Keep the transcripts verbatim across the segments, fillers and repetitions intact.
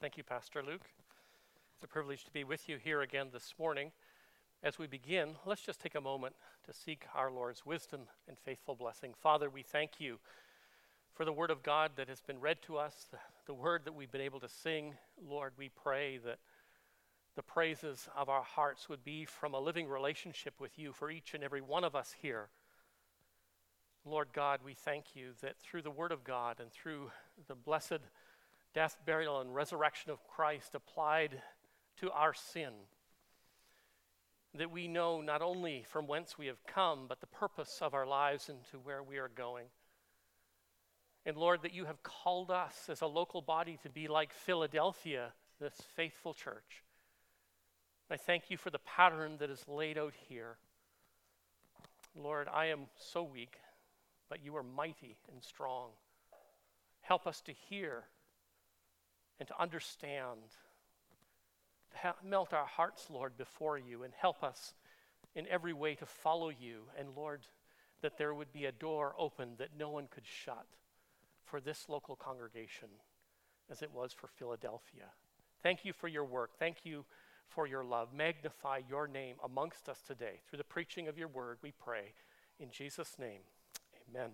Thank you, Pastor Luke. It's a privilege to be with you here again this morning. As we begin, let's just take a moment to seek our Lord's wisdom and faithful blessing. Father, we thank you for the word of God that has been read to us, the, the word that we've been able to sing. Lord, we pray that the praises of our hearts would be from a living relationship with you for each and every one of us here. Lord God, we thank you that through the word of God and through the blessed death, burial, and resurrection of Christ applied to our sin, that we know not only from whence we have come, but the purpose of our lives and to where we are going. And Lord, that you have called us as a local body to be like Philadelphia, this faithful church. I thank you for the pattern that is laid out here. Lord, I am so weak, but you are mighty and strong. Help us to hear and to understand. Melt our hearts, Lord, before you, and help us in every way to follow you. And Lord, that there would be a door open that no one could shut for this local congregation as it was for Philadelphia. Thank you for your work. Thank you for your love. Magnify your name amongst us today. Through the preaching of your word, we pray. In Jesus' name, amen.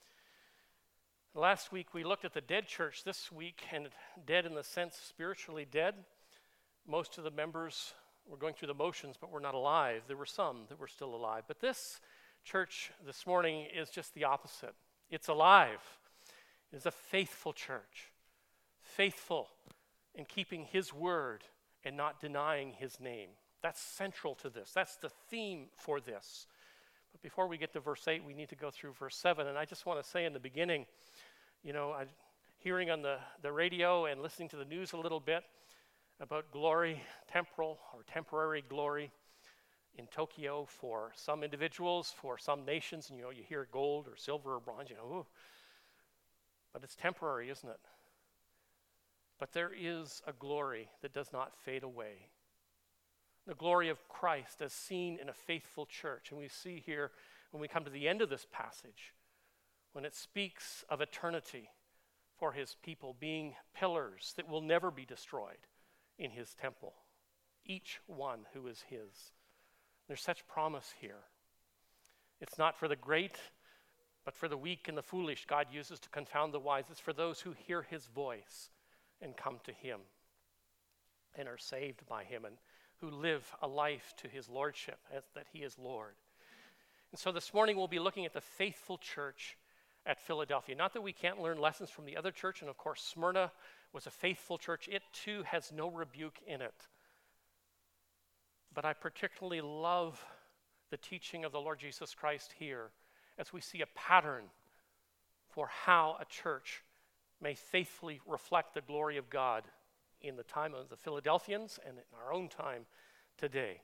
Last week, we looked at the dead church. This week, and dead in the sense spiritually dead. Most of the members were going through the motions, but were not alive. There were some that were still alive. But this church this morning is just the opposite. It's alive. It is a faithful church. Faithful in keeping his word and not denying his name. That's central to this. That's the theme for this. But before we get to verse eight, we need to go through verse seven. And I just want to say in the beginning, you know, I, hearing on the, the radio and listening to the news a little bit about glory, temporal or temporary glory in Tokyo for some individuals, for some nations, and you know, you hear gold or silver or bronze, you know, ooh. But it's temporary, isn't it? But there is a glory that does not fade away. The glory of Christ as seen in a faithful church. And we see here when we come to the end of this passage, when it speaks of eternity for his people being pillars that will never be destroyed in his temple, each one who is his. There's such promise here. It's not for the great, but for the weak and the foolish God uses to confound the wise. It's for those who hear his voice and come to him and are saved by him and who live a life to his lordship, as that he is Lord. And so this morning we'll be looking at the faithful church at Philadelphia. Not that we can't learn lessons from the other church, and of course Smyrna was a faithful church. It too has no rebuke in it. But I particularly love the teaching of the Lord Jesus Christ here as we see a pattern for how a church may faithfully reflect the glory of God in the time of the Philadelphians and in our own time today.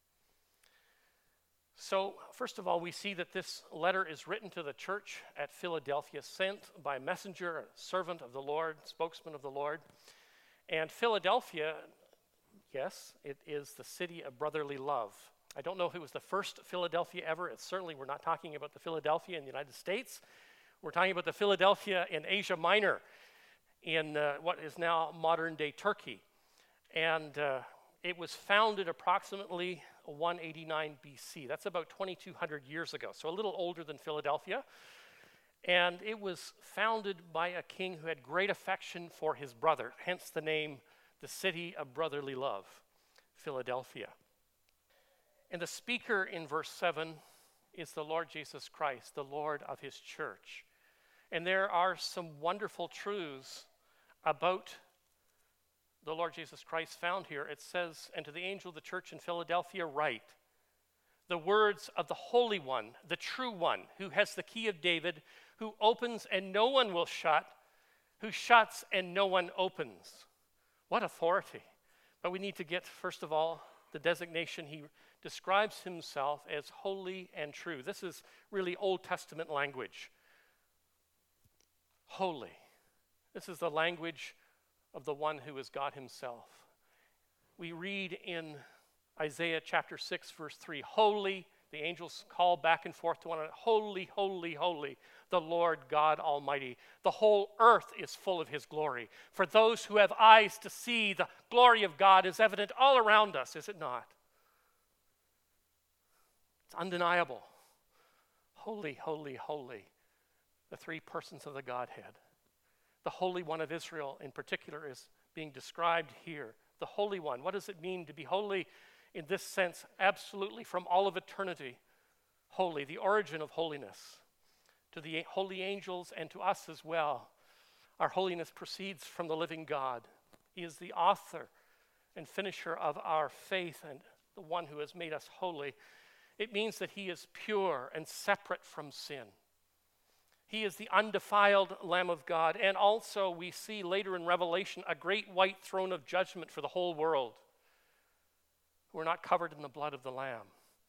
So, first of all, we see that this letter is written to the church at Philadelphia, sent by a messenger, a servant of the Lord, spokesman of the Lord. And Philadelphia, yes, it is the city of brotherly love. I don't know if it was the first Philadelphia ever. It's certainly, we're not talking about the Philadelphia in the United States. We're talking about the Philadelphia in Asia Minor, in uh, what is now modern-day Turkey. And uh, it was founded approximately one eighty-nine B C. That's about twenty-two hundred years ago, so a little older than Philadelphia. And it was founded by a king who had great affection for his brother, hence the name, the city of brotherly love, Philadelphia. And the speaker in verse seven is the Lord Jesus Christ, the Lord of his church. And there are some wonderful truths about the Lord Jesus Christ found here. It says, "And to the angel of the church in Philadelphia write, the words of the Holy One, the true one, who has the key of David, who opens and no one will shut, who shuts and no one opens." What authority. But we need to get, first of all, the designation. He describes himself as holy and true. This is really Old Testament language. Holy. This is the language of the one who is God himself. We read in Isaiah chapter six, verse three, holy, the angels call back and forth to one another, holy, holy, holy, the Lord God Almighty. The whole earth is full of his glory. For those who have eyes to see, the glory of God is evident all around us, is it not? It's undeniable. Holy, holy, holy, the three persons of the Godhead. The Holy One of Israel in particular is being described here. The Holy One. What does it mean to be holy in this sense? Absolutely, from all of eternity. Holy, the origin of holiness. To the holy angels and to us as well. Our holiness proceeds from the living God. He is the author and finisher of our faith and the one who has made us holy. It means that he is pure and separate from sin. He is the undefiled Lamb of God. And also we see later in Revelation a great white throne of judgment for the whole world, who are not covered in the blood of the Lamb.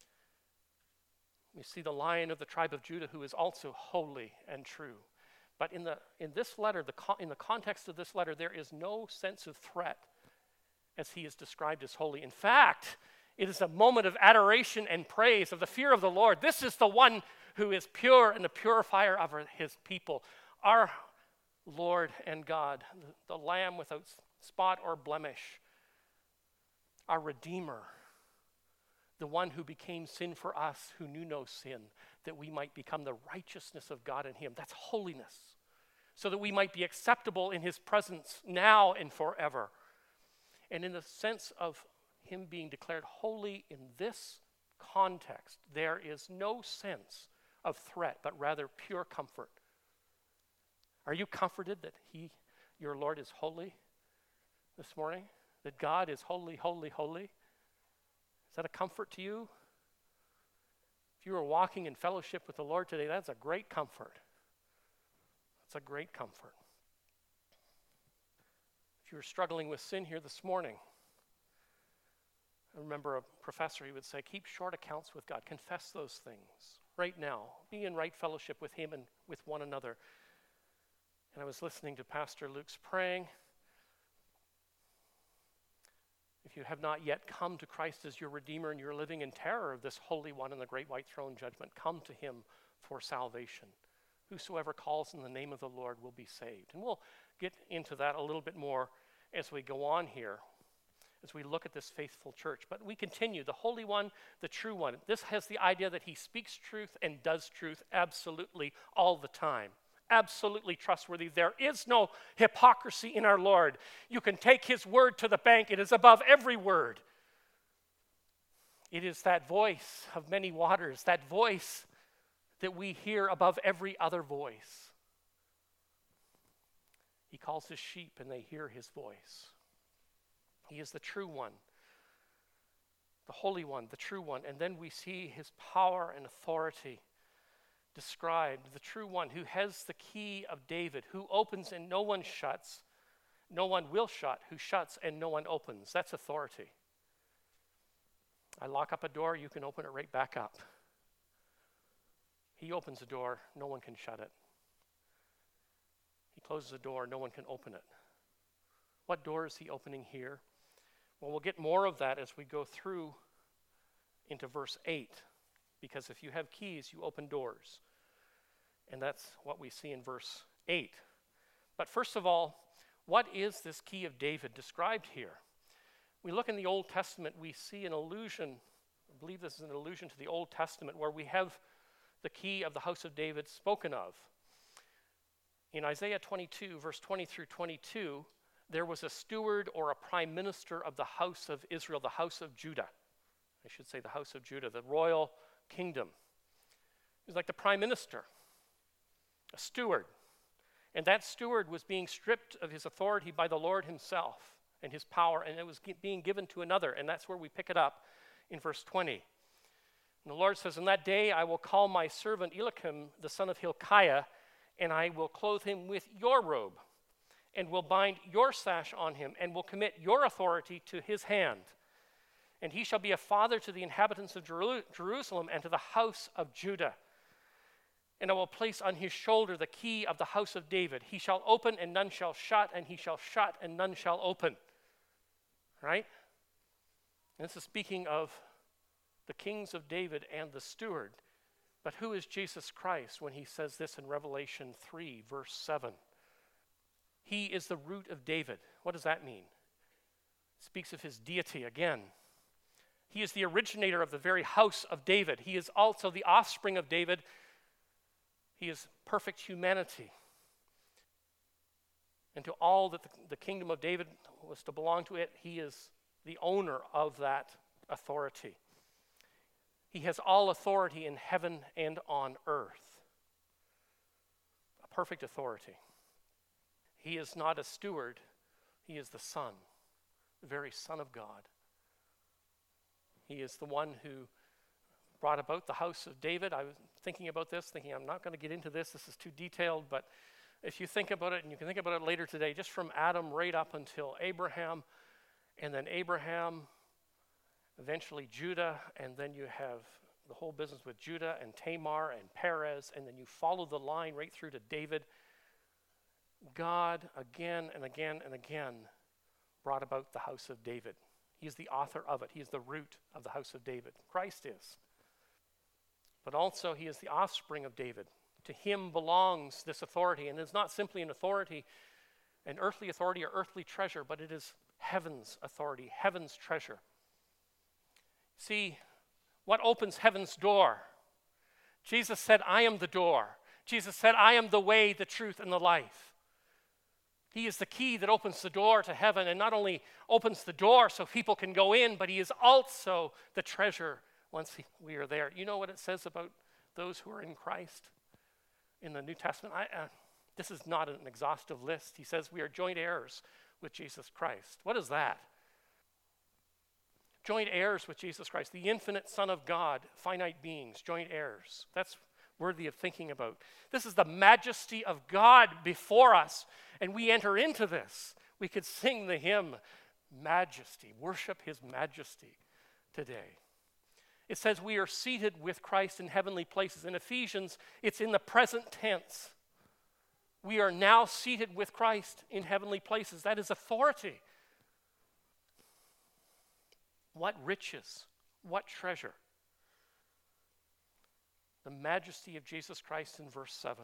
We see the Lion of the tribe of Judah, who is also holy and true. But in the in this letter, the in the context of this letter, there is no sense of threat as he is described as holy. In fact, it is a moment of adoration and praise, of the fear of the Lord. This is the one who is pure and the purifier of his people. Our Lord and God, the Lamb without spot or blemish, our Redeemer, the one who became sin for us, who knew no sin, that we might become the righteousness of God in him. That's holiness. So that we might be acceptable in his presence now and forever. And in the sense of him being declared holy in this context, there is no sense of threat, but rather pure comfort. Are you comforted that he, your Lord, is holy this morning? That God is holy, holy, holy? Is that a comfort to you? If you are walking in fellowship with the Lord today, that's a great comfort. That's a great comfort. If you're struggling with sin here this morning, I remember a professor, he would say, keep short accounts with God. Confess those things right now. Be in right fellowship with him and with one another. And I was listening to Pastor Luke's praying. If you have not yet come to Christ as your Redeemer and you're living in terror of this Holy One in the great white throne judgment, come to him for salvation. Whosoever calls in the name of the Lord will be saved. And we'll get into that a little bit more as we go on here, as we look at this faithful church. But we continue, the Holy One, the true one. This has the idea that he speaks truth and does truth absolutely all the time. Absolutely trustworthy. There is no hypocrisy in our Lord. You can take his word to the bank. It is above every word. It is that voice of many waters, that voice that we hear above every other voice. He calls his sheep and they hear his voice. He is the true one, the Holy One, the true one. And then we see his power and authority described, the true one who has the key of David, who opens and no one shuts, no one will shut, who shuts and no one opens. That's authority. I lock up a door, you can open it right back up. He opens a door, no one can shut it. He closes a door, no one can open it. What door is he opening here? Well, we'll get more of that as we go through into verse eight. Because if you have keys, you open doors. And that's what we see in verse eight. But first of all, what is this key of David described here? We look in the Old Testament, we see an allusion, I believe this is an allusion to the Old Testament, where we have the key of the house of David spoken of. In Isaiah twenty-two, verse twenty through twenty-two, there was a steward or a prime minister of the house of Israel, the house of Judah. I should say the house of Judah, the royal kingdom. He was like the prime minister, a steward. And that steward was being stripped of his authority by the Lord himself and his power, and it was being given to another. And that's where we pick it up in verse twenty. And the Lord says, "In that day I will call my servant Eliakim, the son of Hilkiah, and I will clothe him with your robe, and will bind your sash on him, and will commit your authority to his hand. And he shall be a father to the inhabitants of Jeru- Jerusalem and to the house of Judah. And I will place on his shoulder the key of the house of David. He shall open and none shall shut, and he shall shut and none shall open." Right? And this is speaking of the kings of David and the steward. But who is Jesus Christ when he says this in Revelation three, verse seven? He is the root of David. What does that mean? It speaks of his deity again. He is the originator of the very house of David. He is also the offspring of David. He is perfect humanity. And to all that the, the kingdom of David was to belong to it, he is the owner of that authority. He has all authority in heaven and on earth. A perfect authority. He is not a steward. He is the Son, the very Son of God. He is the one who brought about the house of David. I was thinking about this, thinking I'm not going to get into this. This is too detailed, but if you think about it, and you can think about it later today, just from Adam right up until Abraham, and then Abraham, eventually Judah, and then you have the whole business with Judah and Tamar and Perez, and then you follow the line right through to David. God, again and again and again, brought about the house of David. He is the author of it. He is the root of the house of David. Christ is. But also he is the offspring of David. To him belongs this authority. And it's not simply an authority, an earthly authority or earthly treasure, but it is heaven's authority, heaven's treasure. See, what opens heaven's door? Jesus said, I am the door. Jesus said, I am the way, the truth, and the life. He is the key that opens the door to heaven, and not only opens the door so people can go in, but he is also the treasure once he, we are there. You know what it says about those who are in Christ in the New Testament? I, uh, this is not an exhaustive list. He says we are joint heirs with Jesus Christ. What is that? Joint heirs with Jesus Christ, the infinite Son of God, finite beings, joint heirs. That's worthy of thinking about. This is the majesty of God before us, and we enter into this. We could sing the hymn, Majesty, worship his majesty today. It says we are seated with Christ in heavenly places. In Ephesians, it's in the present tense. We are now seated with Christ in heavenly places. That is authority. What riches, what treasure. The majesty of Jesus Christ in verse seven.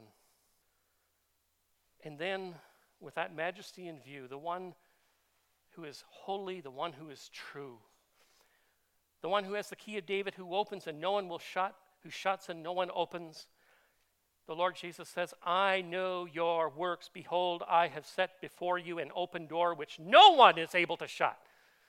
And then, with that majesty in view, the one who is holy, the one who is true, the one who has the key of David, who opens and no one will shut, who shuts and no one opens. The Lord Jesus says, I know your works. Behold, I have set before you an open door which no one is able to shut.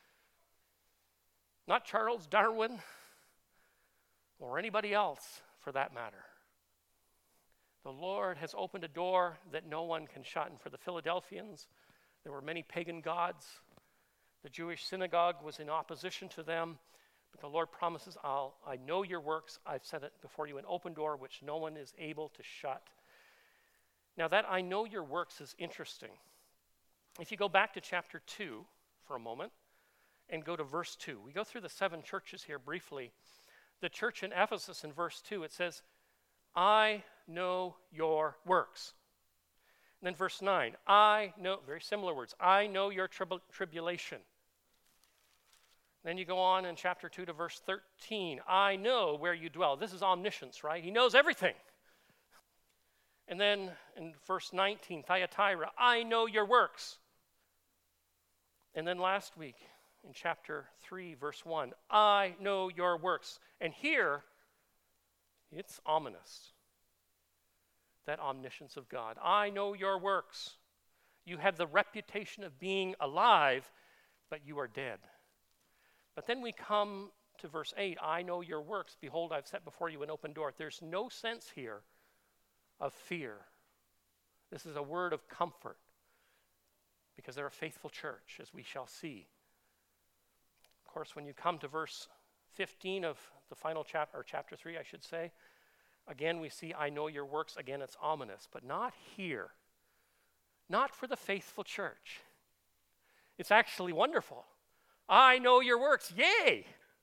Not Charles Darwin or anybody else for that matter. The Lord has opened a door that no one can shut. And for the Philadelphians, there were many pagan gods. The Jewish synagogue was in opposition to them. But the Lord promises, I'll, I know your works. I've set it before you, an open door which no one is able to shut. Now that I know your works is interesting. If you go back to chapter two for a moment and go to verse two. We go through the seven churches here briefly. The church in Ephesus in verse two, it says, I know your works. And then verse nine, I know, very similar words, I know your trib- tribulation. Then you go on in chapter two to verse thirteen, I know where you dwell. This is omniscience, right? He knows everything. And then in verse nineteen, Thyatira, I know your works. And then last week in chapter three, verse one, I know your works. And here, it's ominous. That omniscience of God. I know your works. You have the reputation of being alive, but you are dead. But then we come to verse eight, I know your works. Behold, I've set before you an open door. There's no sense here of fear. This is a word of comfort because they're a faithful church, as we shall see. Of course, when you come to verse fifteen of the final chapter, or chapter three, I should say, again, we see, I know your works. Again, it's ominous, but not here. Not for the faithful church. It's actually wonderful. I know your works. Yay!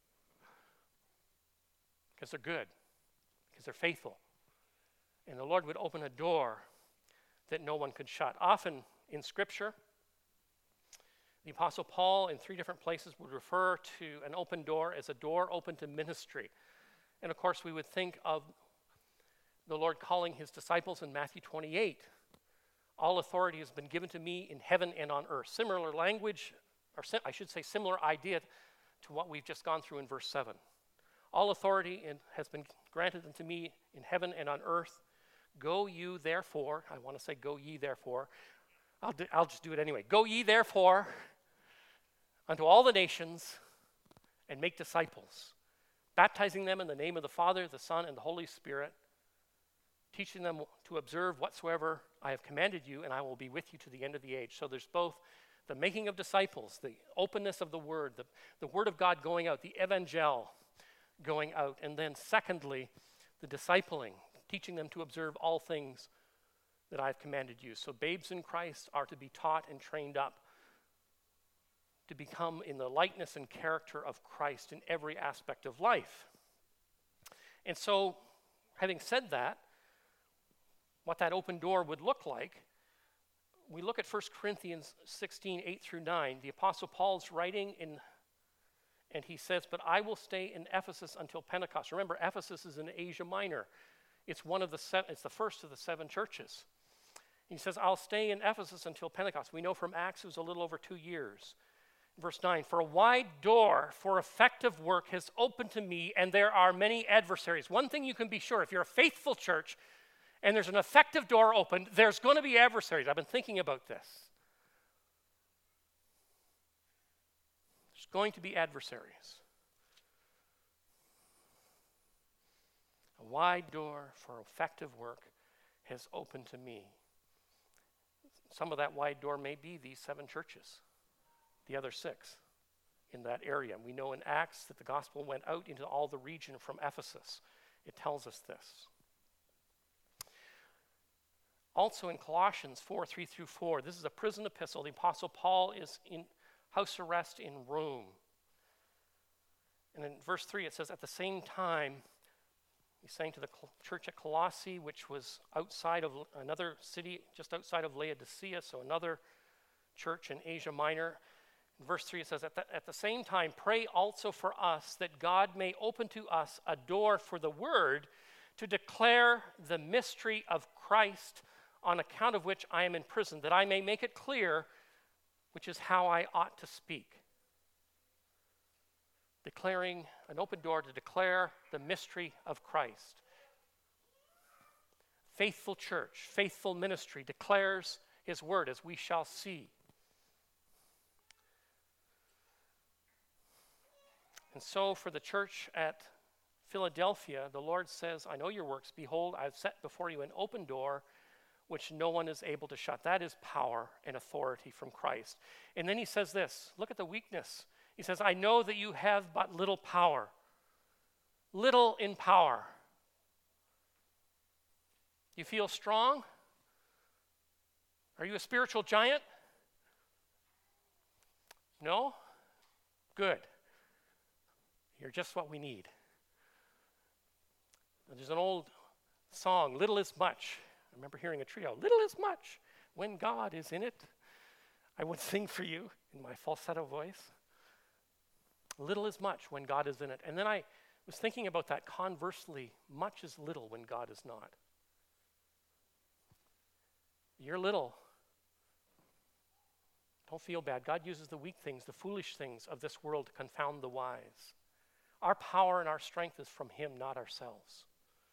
Because they're good. Because they're faithful. And the Lord would open a door that no one could shut. Often in Scripture, the Apostle Paul in three different places would refer to an open door as a door open to ministry. And of course, we would think of the Lord calling his disciples in Matthew twenty-eight. All authority has been given to me in heaven and on earth. Similar language, or I should say similar idea to what we've just gone through in verse seven. All authority in, has been granted unto me in heaven and on earth. Go you therefore, I want to say go ye therefore. I'll, do, I'll just do it anyway. Go ye therefore unto all the nations and make disciples, baptizing them in the name of the Father, the Son, and the Holy Spirit, teaching them to observe whatsoever I have commanded you, and I will be with you to the end of the age. So there's both the making of disciples, the openness of the word, the, the word of God going out, the evangel going out, and then secondly, the discipling, teaching them to observe all things that I've commanded you. So babes in Christ are to be taught and trained up to become in the likeness and character of Christ in every aspect of life. And so, having said that, what that open door would look like, we look at First Corinthians sixteen, eight through nine. The Apostle Paul's writing in, and he says, but I will stay in Ephesus until Pentecost. Remember, Ephesus is in Asia Minor. It's one of the seven, it's the first of the seven churches. He says, I'll stay in Ephesus until Pentecost. We know from Acts it was a little over two years. Verse nine, for a wide door for effective work has opened to me, and there are many adversaries. One thing you can be sure, if you're a faithful church and there's an effective door opened, there's going to be adversaries. I've been thinking about this. There's going to be adversaries. A wide door for effective work has opened to me. Some of that wide door may be these seven churches. The other six in that area. We know in Acts that the gospel went out into all the region from Ephesus. It tells us this. Also in Colossians four, three through four, this is a prison epistle. The Apostle Paul is in house arrest in Rome. And in verse three it says, at the same time, he's saying to the church at Colossae, which was outside of another city, just outside of Laodicea, so another church in Asia Minor. In verse three it says, at the, at the same time, pray also for us that God may open to us a door for the word to declare the mystery of Christ, on account of which I am in prison, that I may make it clear, which is how I ought to speak. Declaring an open door to declare the mystery of Christ. Faithful church, faithful ministry declares his word, as we shall see. And so for the church at Philadelphia, the Lord says, I know your works. Behold, I've set before you an open door which no one is able to shut. That is power and authority from Christ. And then he says this, look at the weakness. He says, I know that you have but little power. Little in power. You feel strong? Are you a spiritual giant? No? Good. You're just what we need. There's an old song, Little is Much. I remember hearing a trio, Little is Much, when God is in it. I would sing for you in my falsetto voice. Little is much when God is in it. And then I was thinking about that conversely, much is little when God is not. You're little. Don't feel bad. God uses the weak things, the foolish things of this world to confound the wise. Our power and our strength is from him, not ourselves.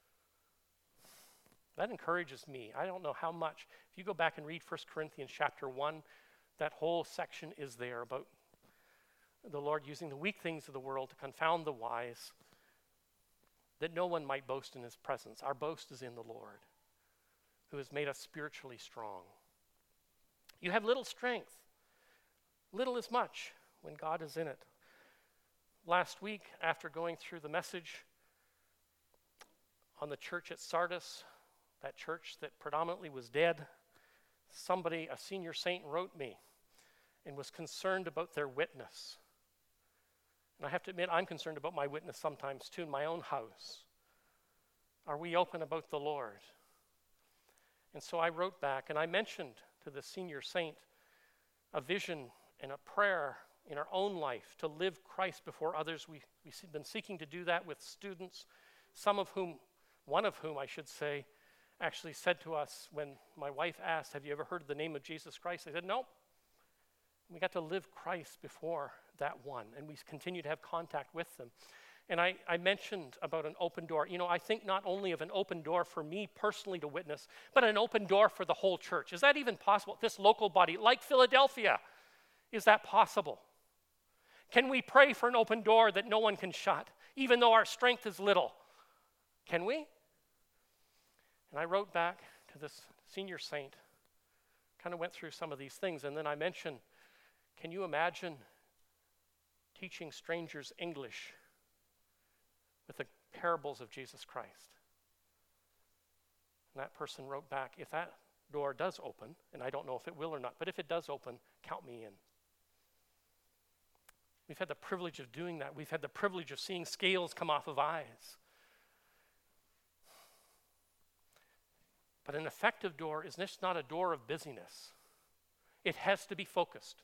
That encourages me. I don't know how much. If you go back and read First Corinthians chapter one, that whole section is there about the Lord using the weak things of the world to confound the wise, that no one might boast in his presence. Our boast is in the Lord, who has made us spiritually strong. You have little strength. Little is much when God is in it. Last week, after going through the message on the church at Sardis, that church that predominantly was dead, somebody, a senior saint, wrote me and was concerned about their witness. And I have to admit, I'm concerned about my witness sometimes too in my own house. Are we open about the Lord? And so I wrote back and I mentioned to the senior saint a vision and a prayer in our own life to live Christ before others. We, we've been seeking to do that with students, some of whom one of whom, I should say, actually said to us when my wife asked, have you ever heard of the name of Jesus Christ? I said, no. We got to live Christ before that one, and we continue to have contact with them. And I, I mentioned about an open door. You know, I think not only of an open door for me personally to witness, but an open door for the whole church. Is that even possible? This local body, like Philadelphia, is that possible? Can we pray for an open door that no one can shut, even though our strength is little? Can we? And I wrote back to this senior saint, kind of went through some of these things, and then I mentioned, can you imagine teaching strangers English with the parables of Jesus Christ? And that person wrote back, if that door does open, and I don't know if it will or not, but if it does open, count me in. We've had the privilege of doing that. We've had the privilege of seeing scales come off of eyes. But an effective door is just not a door of busyness. It has to be focused.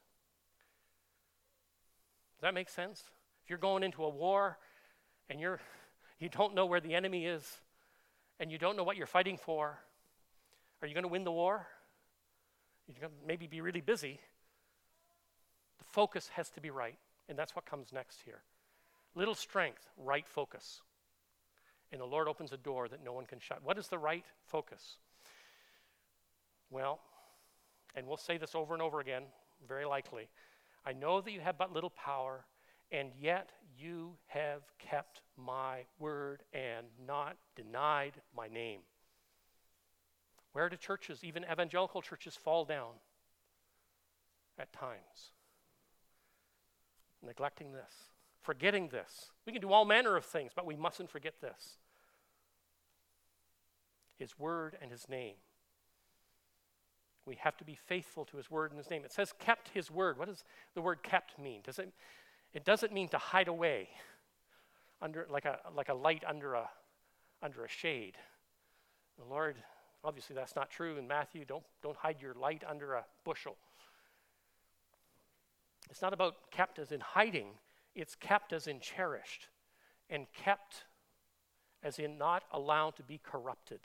Does that make sense? If you're going into a war and you're you don't know where the enemy is and you don't know what you're fighting for, are you going to win the war? You're going to maybe be really busy. The focus has to be right, and that's what comes next here. Little strength, right focus. And the Lord opens a door that no one can shut. What is the right focus? Well, and we'll say this over and over again, very likely. I know that you have but little power, and yet you have kept my word and not denied my name. Where do churches, even evangelical churches, fall down? At times. Neglecting this, forgetting this. We can do all manner of things, but we mustn't forget this. His word and his name. We have to be faithful to his word and his name. It says kept his word. What does the word kept mean? Does it, it doesn't mean to hide away under like a like a light under a under a shade. The Lord, obviously that's not true in Matthew. Don't don't hide your light under a bushel. It's not about kept as in hiding. It's kept as in cherished, and kept as in not allowed to be corrupted.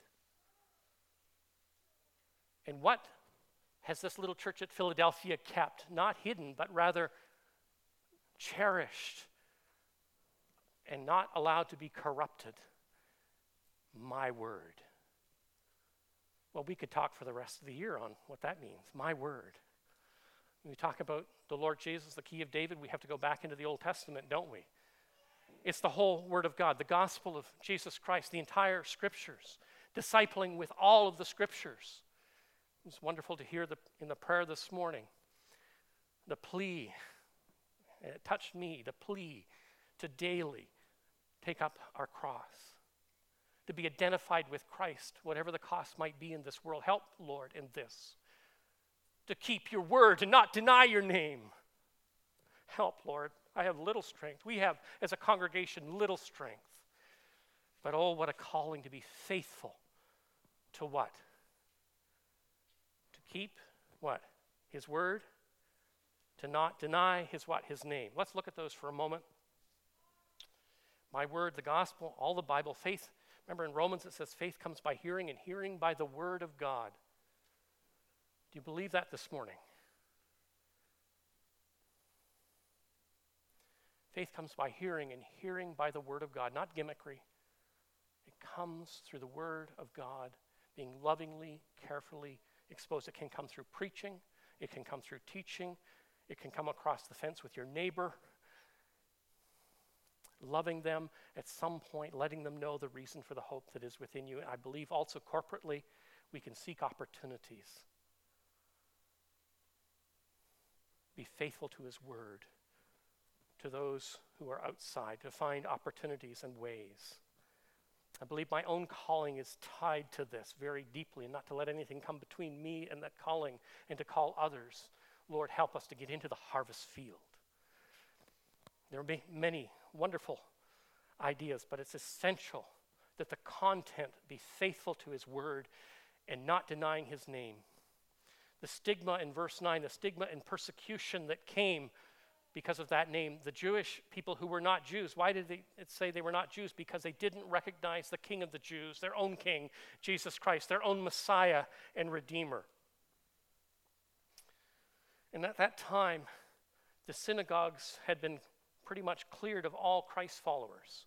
And what has this little church at Philadelphia kept? Not hidden, but rather cherished and not allowed to be corrupted. My word. Well, we could talk for the rest of the year on what that means. My word. When we talk about the Lord Jesus, the key of David, we have to go back into the Old Testament, don't we? It's the whole Word of God, the gospel of Jesus Christ, the entire Scriptures, discipling with all of the Scriptures. It's wonderful to hear the, in the prayer this morning, the plea, and it touched me, the plea to daily take up our cross, to be identified with Christ, whatever the cost might be in this world. Help, Lord, in this. To keep your word, to not deny your name. Help, Lord. I have little strength. We have, as a congregation, little strength. But oh, what a calling to be faithful to what? To keep what? His word. To not deny his what? His name. Let's look at those for a moment. My word, the gospel, all the Bible, faith. Remember in Romans it says faith comes by hearing, and hearing by the word of God. Do you believe that this morning? Faith comes by hearing, and hearing by the word of God, not gimmickry. It comes through the word of God, being lovingly, carefully exposed. It can come through preaching. It can come through teaching. It can come across the fence with your neighbor. Loving them at some point, letting them know the reason for the hope that is within you. And I believe also corporately, we can seek opportunities. Be faithful to his word, to those who are outside, to find opportunities and ways. I believe my own calling is tied to this very deeply, and not to let anything come between me and that calling, and to call others. Lord, help us to get into the harvest field. There will be many wonderful ideas, but it's essential that the content be faithful to his word and not denying his name. The stigma in verse nine, the stigma and persecution that came because of that name. The Jewish people who were not Jews, why did they, it say they were not Jews? Because they didn't recognize the King of the Jews, their own King, Jesus Christ, their own Messiah and Redeemer. And at that time, the synagogues had been pretty much cleared of all Christ followers.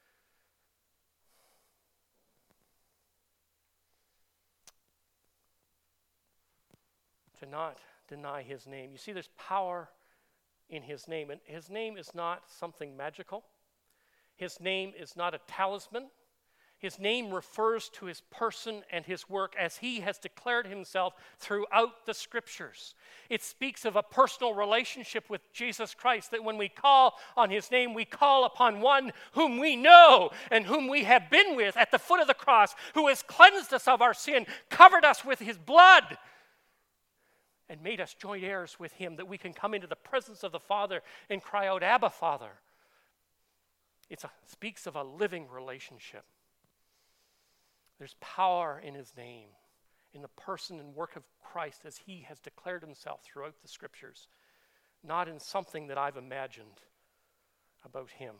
To not deny his name. You see, there's power in his name. And his name is not something magical. His name is not a talisman. His name refers to his person and his work as he has declared himself throughout the scriptures. It speaks of a personal relationship with Jesus Christ, that when we call on his name, we call upon one whom we know and whom we have been with at the foot of the cross, who has cleansed us of our sin, covered us with his blood, and made us joint heirs with him, that we can come into the presence of the Father and cry out, Abba, Father. It speaks of a living relationship. There's power in his name, in the person and work of Christ as he has declared himself throughout the scriptures, not in something that I've imagined about him.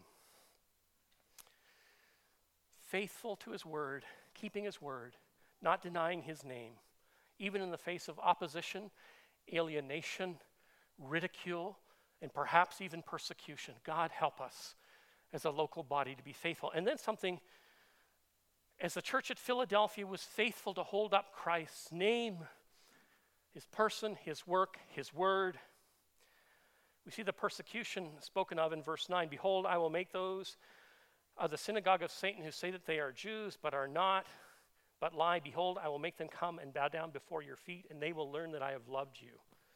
Faithful to his word, keeping his word, not denying his name, even in the face of opposition, alienation, ridicule, and perhaps even persecution. God help us as a local body to be faithful. And then something, as the church at Philadelphia was faithful to hold up Christ's name, his person, his work, his word, we see the persecution spoken of in verse nine. Behold, I will make those of the synagogue of Satan who say that they are Jews but are not, but lie. Behold, I will make them come and bow down before your feet, and they will learn that I have loved you.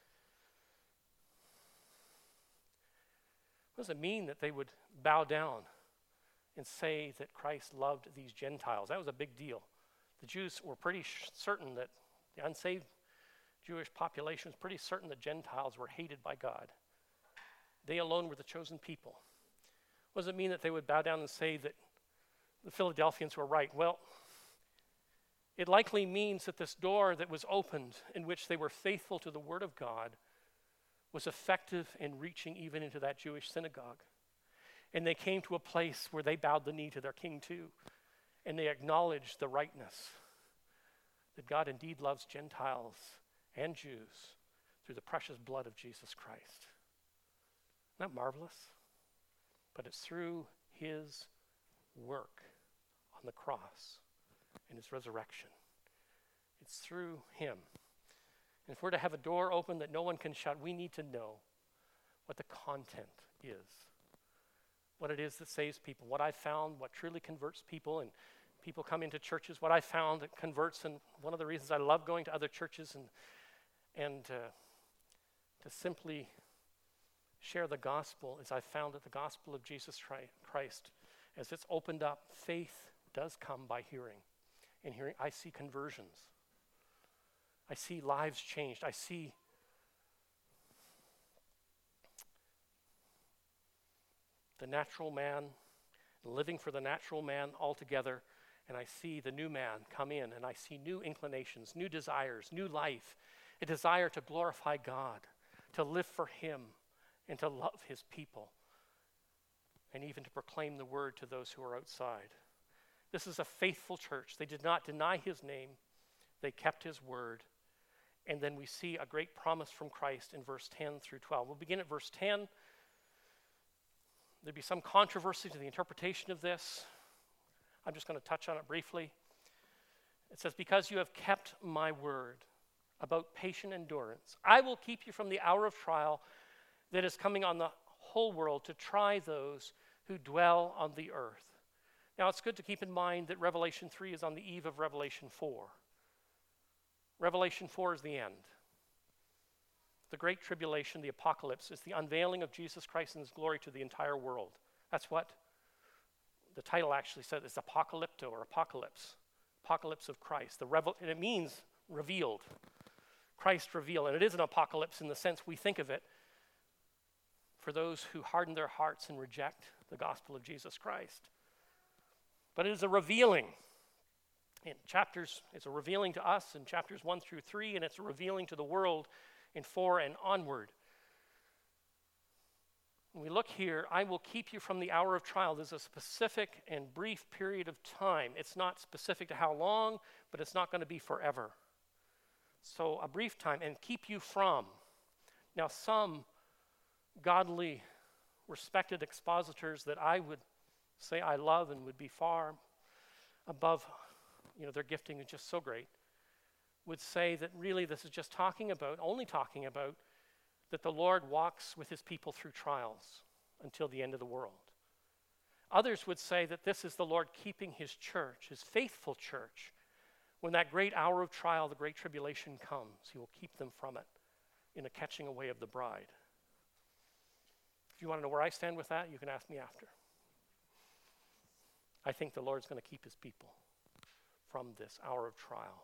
What does it mean that they would bow down and say that Christ loved these Gentiles? That was a big deal. The Jews were pretty sh- certain that the unsaved Jewish population was pretty certain that Gentiles were hated by God. They alone were the chosen people. What does it mean that they would bow down and say that the Philadelphians were right? Well, it likely means that this door that was opened, in which they were faithful to the word of God, was effective in reaching even into that Jewish synagogue. And they came to a place where they bowed the knee to their king too, and they acknowledged the rightness that God indeed loves Gentiles and Jews through the precious blood of Jesus Christ. Isn't that marvelous? But it's through his work on the cross and his resurrection. It's through him. And if we're to have a door open that no one can shut, we need to know what the content is, what it is that saves people, what I found, what truly converts people, and people come into churches, what I found that converts, and one of the reasons I love going to other churches and and uh, to simply share the gospel is I found that the gospel of Jesus Christ, as it's opened up, faith does come by hearing. And hearing, I see conversions. I see lives changed. I see the natural man living for the natural man altogether, and I see the new man come in, and I see new inclinations, new desires, new life, a desire to glorify God, to live for him, and to love his people, and even to proclaim the word to those who are outside. This is a faithful church. They did not deny his name. They kept his word. And then we see a great promise from Christ in verse ten through twelve. We'll begin at verse ten. There'd be some controversy to the interpretation of this. I'm just going to touch on it briefly. It says, because you have kept my word about patient endurance, I will keep you from the hour of trial that is coming on the whole world to try those who dwell on the earth. Now, it's good to keep in mind that Revelation three is on the eve of Revelation four. Revelation four is the end. The Great Tribulation, the apocalypse, is the unveiling of Jesus Christ and his glory to the entire world. That's what the title actually says. It's apocalypto or apocalypse. Apocalypse of Christ. The revel- and it means revealed. Christ revealed. And it is an apocalypse in the sense we think of it for those who harden their hearts and reject the gospel of Jesus Christ. But it is a revealing. In chapters, it's a revealing to us in chapters one through three, and it's a revealing to the world in four and onward. When we look here, I will keep you from the hour of trial. There's a specific and brief period of time. It's not specific to how long, but it's not going to be forever. So a brief time, and keep you from. Now, some godly, respected expositors that I would say I love and would be far above, you know, their gifting is just so great, would say that really this is just talking about, only talking about, that the Lord walks with his people through trials until the end of the world. Others would say that this is the Lord keeping his church, his faithful church. When that great hour of trial, the great tribulation comes, he will keep them from it in a catching away of the bride. If you want to know where I stand with that, you can ask me after. I think the Lord's going to keep his people from this hour of trial.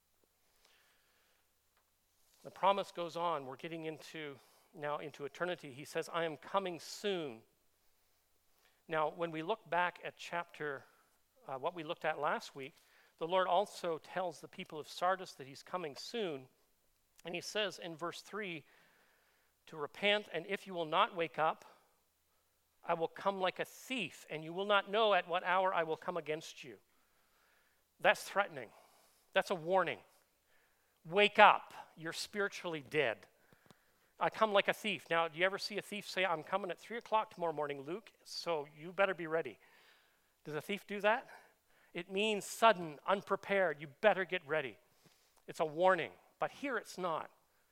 The promise goes on. We're getting into now into eternity. He says, I am coming soon. Now, when we look back at chapter, uh, what we looked at last week, the Lord also tells the people of Sardis that he's coming soon. And he says in verse three, to repent, and if you will not wake up, I will come like a thief, and you will not know at what hour I will come against you. That's threatening. That's a warning. Wake up. You're spiritually dead. I come like a thief. Now, do you ever see a thief say, I'm coming at three o'clock tomorrow morning, Luke, so you better be ready? Does a thief do that? It means sudden, unprepared. You better get ready. It's a warning. But here it's not.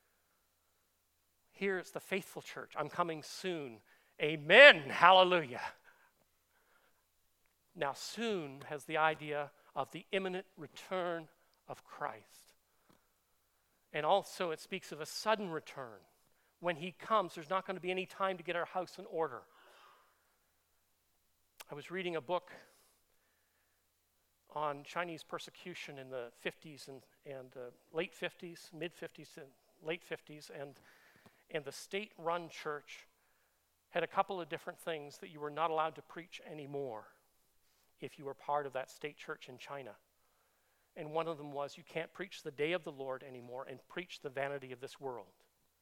Here it's the faithful church. I'm coming soon. Amen. Hallelujah. Now, soon has the idea of the imminent return of Christ. And also it speaks of a sudden return. When he comes, there's not going to be any time to get our house in order. I was reading a book on Chinese persecution in the fifties and, and uh, late fifties, mid-fifties and late fifties, and, and the state-run church had a couple of different things that you were not allowed to preach anymore if you were part of that state church in China. And one of them was, you can't preach the day of the Lord anymore and preach the vanity of this world.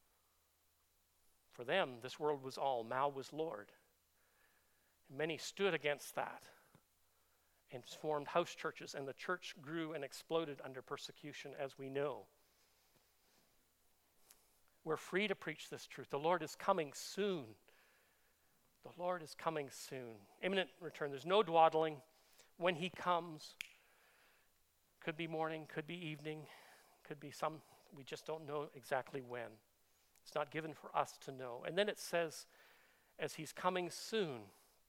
For them, this world was all. Mao was Lord. And many stood against that and formed house churches, and the church grew and exploded under persecution, as we know. We're free to preach this truth. The Lord is coming soon. The Lord is coming soon. Imminent return. There's no dawdling. When he comes, could be morning, could be evening, could be some, we just don't know exactly when. It's not given for us to know. And then it says, as he's coming soon,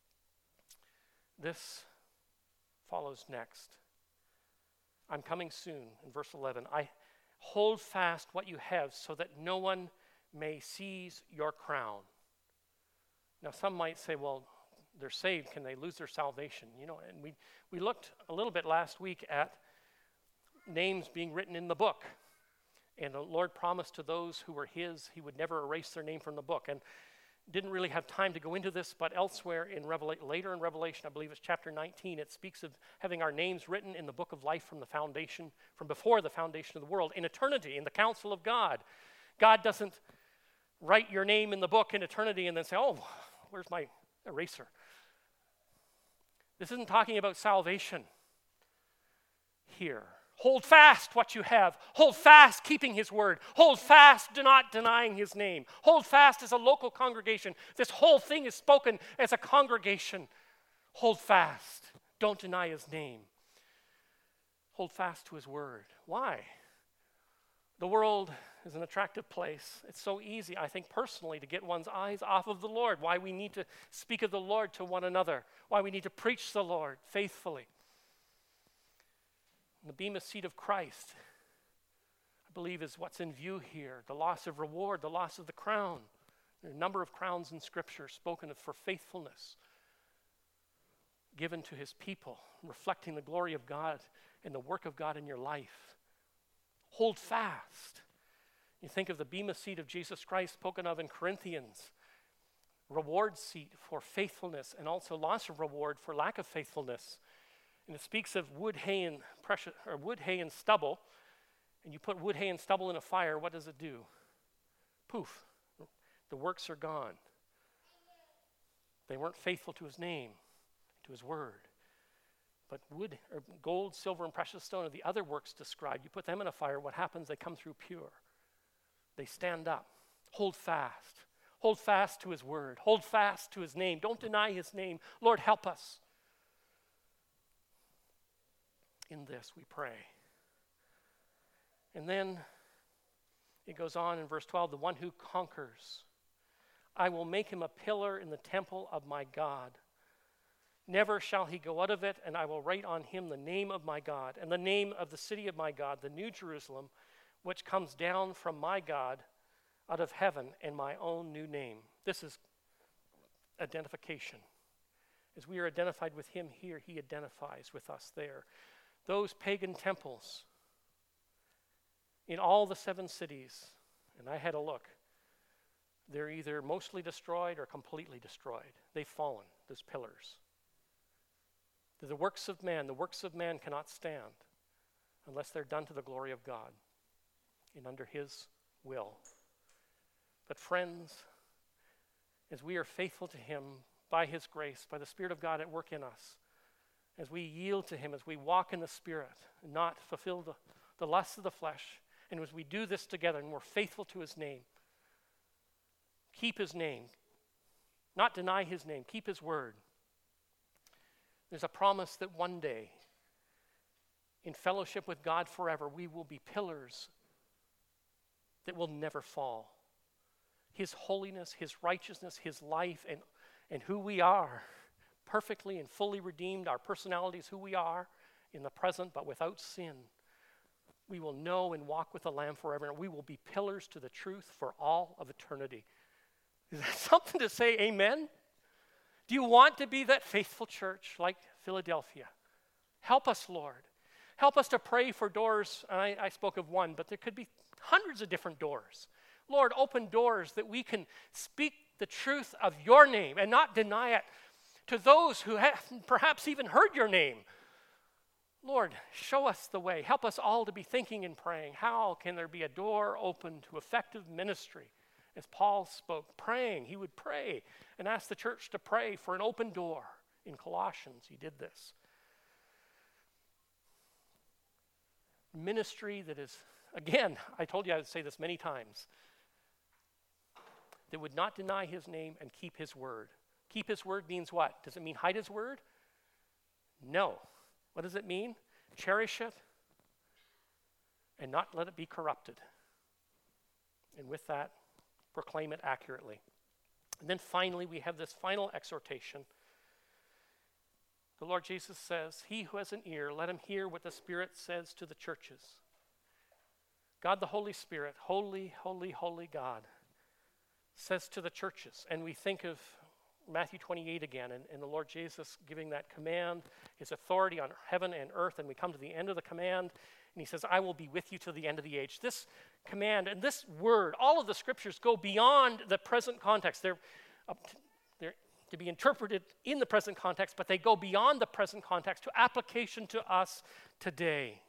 this follows next. I'm coming soon, in verse eleven. I hold fast what you have so that no one may seize your crown. Now some might say, well, they're saved, can they lose their salvation? You know, and we, we looked a little bit last week at names being written in the book. And the Lord promised to those who were his, he would never erase their name from the book. And didn't really have time to go into this, but elsewhere in Revelation, later in Revelation, I believe it's chapter nineteen, it speaks of having our names written in the book of life from the foundation, from before the foundation of the world, in eternity, in the counsel of God. God doesn't write your name in the book in eternity and then say, oh, where's my eraser? This isn't talking about salvation here. Hold fast what you have. Hold fast keeping his word. Hold fast not denying his name. Hold fast as a local congregation. This whole thing is spoken as a congregation. Hold fast. Don't deny his name. Hold fast to his word. Why? The world is an attractive place. It's so easy, I think personally, to get one's eyes off of the Lord. Why we need to speak of the Lord to one another. Why we need to preach the Lord faithfully. The bema seat of Christ, I believe, is what's in view here. The loss of reward, the loss of the crown. There are a number of crowns in Scripture spoken of for faithfulness given to his people, reflecting the glory of God and the work of God in your life. Hold fast. You think of the bema seat of Jesus Christ spoken of in Corinthians. Reward seat for faithfulness and also loss of reward for lack of faithfulness. And it speaks of wood, hay, and precious, or wood, hay, and stubble. And you put wood, hay, and stubble in a fire, what does it do? Poof. The works are gone. They weren't faithful to his name, to his word. But wood, or gold, silver, and precious stone are the other works described. You put them in a fire, what happens? They come through pure. They stand up. Hold fast. Hold fast to his word. Hold fast to his name. Don't deny his name. Lord, help us. In this we pray. And then it goes on in verse twelve, the one who conquers, I will make him a pillar in the temple of my God. Never shall he go out of it, and I will write on him the name of my God, and the name of the city of my God, the new Jerusalem, which comes down from my God out of heaven, and my own new name. This is identification. As we are identified with him here, he identifies with us there. Those pagan temples in all the seven cities, and I had a look, they're either mostly destroyed or completely destroyed. They've fallen, those pillars. They're the works of man. The works of man cannot stand unless they're done to the glory of God and under his will. But friends, as we are faithful to him by his grace, by the Spirit of God at work in us, as we yield to him, as we walk in the Spirit, and not fulfill the, the lusts of the flesh, and as we do this together and we're faithful to his name, keep his name, not deny his name, keep his word. There's a promise that one day, in fellowship with God forever, we will be pillars that will never fall. His holiness, his righteousness, his life, and, and who we are, perfectly and fully redeemed, our personalities, who we are in the present, but without sin. We will know and walk with the Lamb forever, and we will be pillars to the truth for all of eternity. Is that something to say amen? Do you want to be that faithful church like Philadelphia? Help us, Lord. Help us to pray for doors. And I, I spoke of one, but there could be hundreds of different doors. Lord, open doors that we can speak the truth of your name and not deny it to those who have perhaps even heard your name. Lord, show us the way. Help us all to be thinking and praying. How can there be a door open to effective ministry? As Paul spoke, praying, he would pray and ask the church to pray for an open door. In Colossians, he did this. Ministry that is, again, I told you I would say this many times, that would not deny his name and keep his word. Keep his word means what? Does it mean hide his word? No. What does it mean? Cherish it and not let it be corrupted. And with that, proclaim it accurately. And then finally, we have this final exhortation. The Lord Jesus says, he who has an ear, let him hear what the Spirit says to the churches. God the Holy Spirit, holy, holy, holy God, says to the churches. And we think of Matthew twenty-eight again, and, and the Lord Jesus giving that command, his authority on heaven and earth, and we come to the end of the command, and he says, I will be with you till the end of the age. This command and this word, all of the scriptures go beyond the present context. They're, uh, they're to be interpreted in the present context, but they go beyond the present context to application to us today.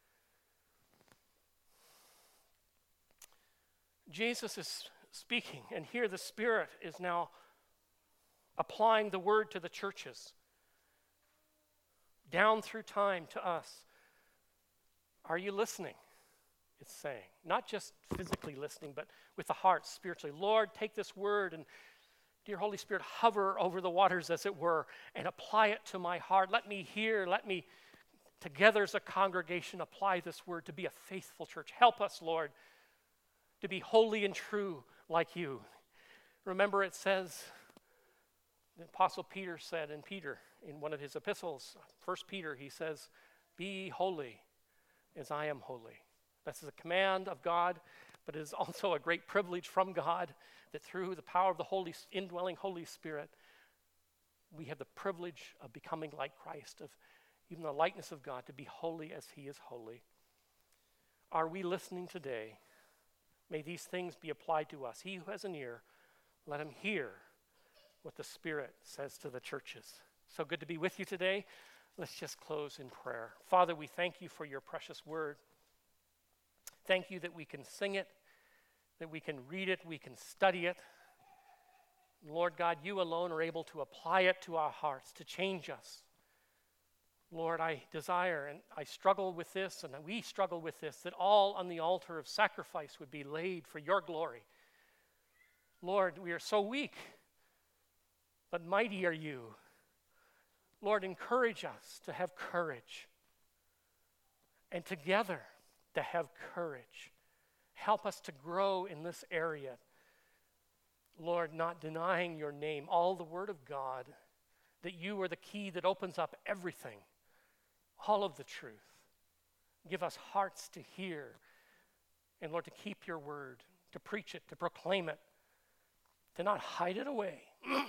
Jesus is speaking, and here the Spirit is now applying the word to the churches, down through time to us. Are you listening? It's saying. Not just physically listening, but with the heart, spiritually. Lord, take this word and, dear Holy Spirit, hover over the waters, as it were, and apply it to my heart. Let me hear, let me, together as a congregation, apply this word to be a faithful church. Help us, Lord, to be holy and true like you. Remember, it says, the Apostle Peter said in Peter, in one of his epistles, First Peter, he says, be holy as I am holy. This is a command of God, but it is also a great privilege from God that through the power of the Holy, indwelling Holy Spirit, we have the privilege of becoming like Christ, of even the likeness of God, to be holy as he is holy. Are we listening today? May these things be applied to us. He who has an ear, let him hear what the Spirit says to the churches. So good to be with you today. Let's just close in prayer. Father, we thank you for your precious word. Thank you that we can sing it, that we can read it, we can study it, Lord God, you alone are able to apply it to our hearts, to change us. Lord, I desire and I struggle with this, and we struggle with this, that all on the altar of sacrifice would be laid for your glory. Lord, we are so weak, but mighty are you. Lord, encourage us to have courage, and together to have courage. Help us to grow in this area. Lord, not denying your name, all the word of God, that you are the key that opens up everything, all of the truth. Give us hearts to hear, and Lord, to keep your word, to preach it, to proclaim it, to not hide it away,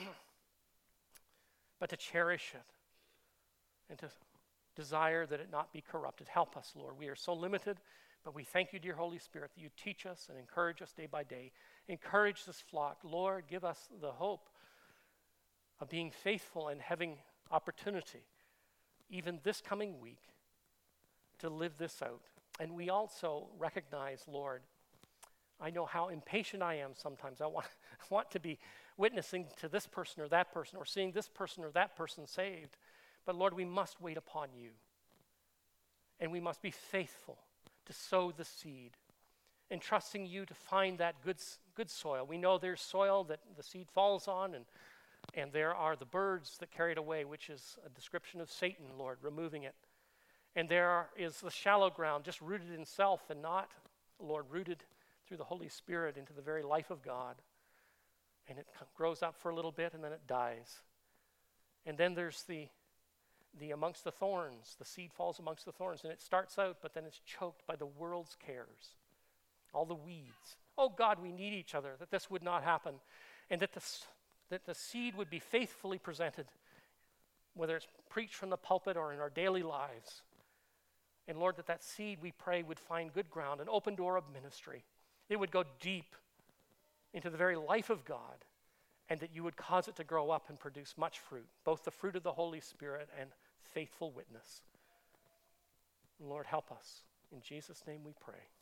but to cherish it, and to desire that it not be corrupted. Help us, Lord. We are so limited, but we thank you, dear Holy Spirit, that you teach us and encourage us day by day. Encourage this flock. Lord, give us the hope of being faithful and having opportunity, even this coming week, to live this out. And we also recognize, Lord, I know how impatient I am sometimes. I want, I want to be witnessing to this person or that person, or seeing this person or that person saved. But Lord, we must wait upon you. And we must be faithful to sow the seed, and trusting you to find that good, good soil. We know there's soil that the seed falls on, and, and there are the birds that carry it away, which is a description of Satan, Lord, removing it. And there are, is the shallow ground, just rooted in self and not, Lord, rooted through the Holy Spirit into the very life of God. And it grows up for a little bit and then it dies. And then there's the The amongst the thorns, the seed falls amongst the thorns, and it starts out, but then it's choked by the world's cares, all the weeds. Oh God, we need each other, that this would not happen, and that the, that the seed would be faithfully presented, whether it's preached from the pulpit or in our daily lives. And Lord, that that seed, we pray, would find good ground, an open door of ministry. It would go deep into the very life of God, and that you would cause it to grow up and produce much fruit, both the fruit of the Holy Spirit and faithful witness. Lord, help us. In Jesus' name we pray.